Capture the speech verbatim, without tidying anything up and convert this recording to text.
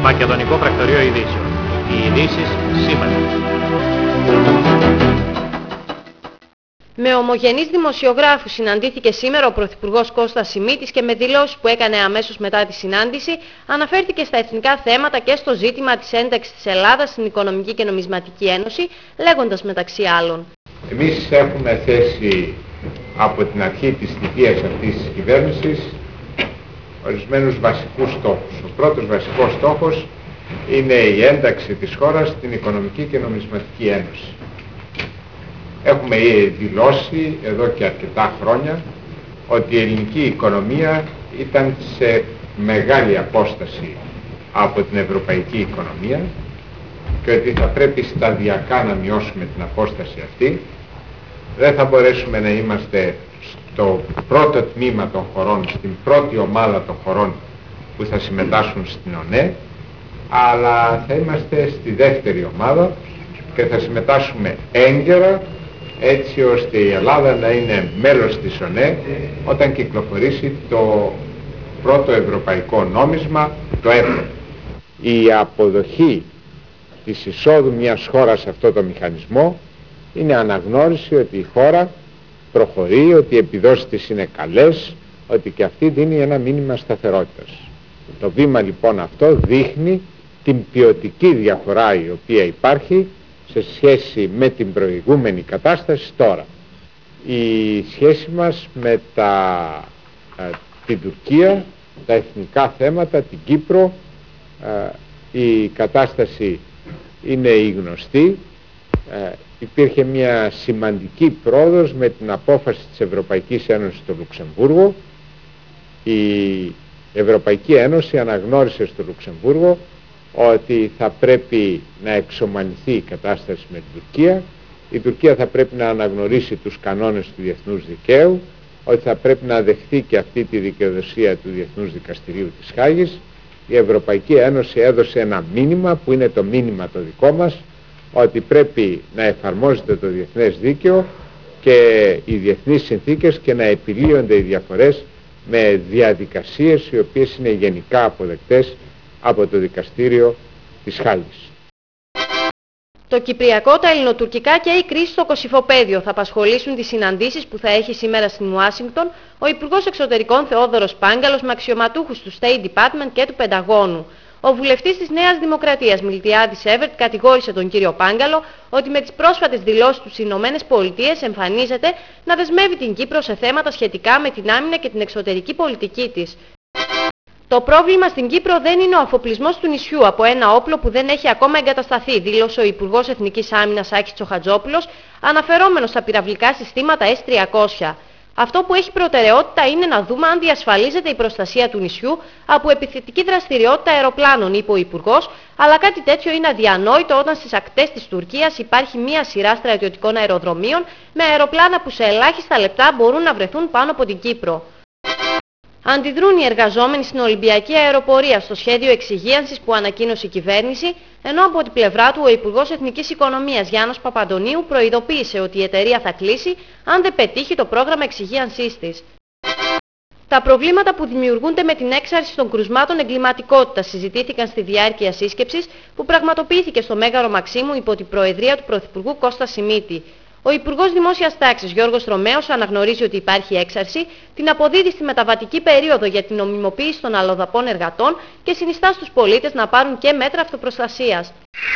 Μακεδονικό Πρακτορείο Ειδήσεων. Οι ειδήσεις σήμερα. Με ομογενείς δημοσιογράφους συναντήθηκε σήμερα ο Πρωθυπουργός Κώστας Σιμίτης και με δηλώσεις που έκανε αμέσως μετά τη συνάντηση αναφέρθηκε στα εθνικά θέματα και στο ζήτημα της ένταξης της Ελλάδας στην Οικονομική και Νομισματική Ένωση, λέγοντας μεταξύ άλλων: Εμείς έχουμε θέσει από την αρχή της θητείας αυτής της κυβέρνησης ορισμένους βασικούς στόχους. Ο πρώτος βασικός στόχος είναι η ένταξη της χώρας στην Οικονομική και Νομισματική Ένωση. Έχουμε δηλώσει εδώ και αρκετά χρόνια ότι η ελληνική οικονομία ήταν σε μεγάλη απόσταση από την ευρωπαϊκή οικονομία και ότι θα πρέπει σταδιακά να μειώσουμε την απόσταση αυτή. Δεν θα μπορέσουμε να είμαστε στο πρώτο τμήμα των χωρών, στην πρώτη ομάδα των χωρών που θα συμμετάσχουν στην ΟΝΕ, αλλά θα είμαστε στη δεύτερη ομάδα και θα συμμετάσχουμε έγκαιρα, έτσι ώστε η Ελλάδα να είναι μέλος της ΟΝΕ όταν κυκλοφορήσει το πρώτο ευρωπαϊκό νόμισμα, το ευρώ. Η αποδοχή της εισόδου μιας χώρας σε αυτό το μηχανισμό είναι αναγνώριση ότι η χώρα προχωρεί, ότι οι επιδόσεις της είναι καλές, ότι και αυτή δίνει ένα μήνυμα σταθερότητας. Το βήμα λοιπόν αυτό δείχνει την ποιοτική διαφορά η οποία υπάρχει σε σχέση με την προηγούμενη κατάσταση τώρα. Η σχέση μας με τα, ε, την Τουρκία, τα εθνικά θέματα, την Κύπρο, ε, η κατάσταση είναι η γνωστή. Ε, υπήρχε μια σημαντική πρόοδος με την απόφαση της Ευρωπαϊκής Ένωσης στο Λουξεμβούργο. Η Ευρωπαϊκή Ένωση αναγνώρισε στο Λουξεμβούργο ότι θα πρέπει να εξομαλυνθεί η κατάσταση με την Τουρκία. Η Τουρκία θα πρέπει να αναγνωρίσει τους κανόνες του διεθνούς δικαίου, ότι θα πρέπει να δεχθεί και αυτή τη δικαιοδοσία του Διεθνούς Δικαστηρίου της Χάγης. Η Ευρωπαϊκή Ένωση έδωσε ένα μήνυμα που είναι το μήνυμα το δικό μας, ότι πρέπει να εφαρμόζεται το διεθνές δίκαιο και οι διεθνείς συνθήκες και να επιλύονται οι διαφορές με διαδικασίες οι οποίες είναι γενικά αποδεκτές από το Δικαστήριο της Χάγης. Το Κυπριακό, τα ελληνοτουρκικά και η κρίση στο Κωσυφοπαίδιο θα απασχολήσουν τις συναντήσεις που θα έχει σήμερα στην Ουάσιγκτον ο Υπουργός Εξωτερικών Θεόδωρος Πάγκαλος με αξιωματούχους του State Department και του Πενταγώνου. Ο βουλευτής της Νέας Δημοκρατίας Μιλτιάδης Εύερτ κατηγόρησε τον κύριο Πάγκαλο ότι με τις πρόσφατες δηλώσεις του στις Ηνωμένες Πολιτείες εμφανίζεται να δεσμεύει την Κύπρο σε θέματα σχετικά με την άμυνα και την εξωτερική πολιτική της. Το πρόβλημα στην Κύπρο δεν είναι ο αφοπλισμός του νησιού από ένα όπλο που δεν έχει ακόμα εγκατασταθεί, δήλωσε ο Υπουργός Εθνικής Άμυνας Άκης Τσοχατζόπουλος, αναφερόμενος στα πυραυλικά συστήματα ες τριακόσια. Αυτό που έχει προτεραιότητα είναι να δούμε αν διασφαλίζεται η προστασία του νησιού από επιθετική δραστηριότητα αεροπλάνων, είπε ο Υπουργός, αλλά κάτι τέτοιο είναι αδιανόητο όταν στις ακτές της Τουρκίας υπάρχει μία σειρά στρατιωτικών αεροδρομίων με αεροπλάνα που σε ελάχιστα λεπτά μπορούν να βρεθούν πάνω από την Κύπρο. Αντιδρούν οι εργαζόμενοι στην Ολυμπιακή Αεροπορία στο σχέδιο εξυγίανσης που ανακοίνωσε η κυβέρνηση, ενώ από την πλευρά του ο Υπουργός Εθνικής Οικονομίας Γιάννος Παπαντονίου προειδοποίησε ότι η εταιρεία θα κλείσει αν δεν πετύχει το πρόγραμμα εξυγίανσής της. Τα προβλήματα που δημιουργούνται με την έξαρση των κρουσμάτων εγκληματικότητας συζητήθηκαν στη διάρκεια σύσκεψης που πραγματοποιήθηκε στο Μέγαρο Μαξίμου υπό την προεδρία του Πρωθυπουργού Κώστα Σιμίτη. Ο Υπουργός Δημόσιας Τάξης Γιώργος Ρωμαίος αναγνωρίζει ότι υπάρχει έξαρση, την αποδίδει στη μεταβατική περίοδο για την νομιμοποίηση των αλλοδαπών εργατών και συνιστά στους πολίτες να πάρουν και μέτρα αυτοπροστασίας.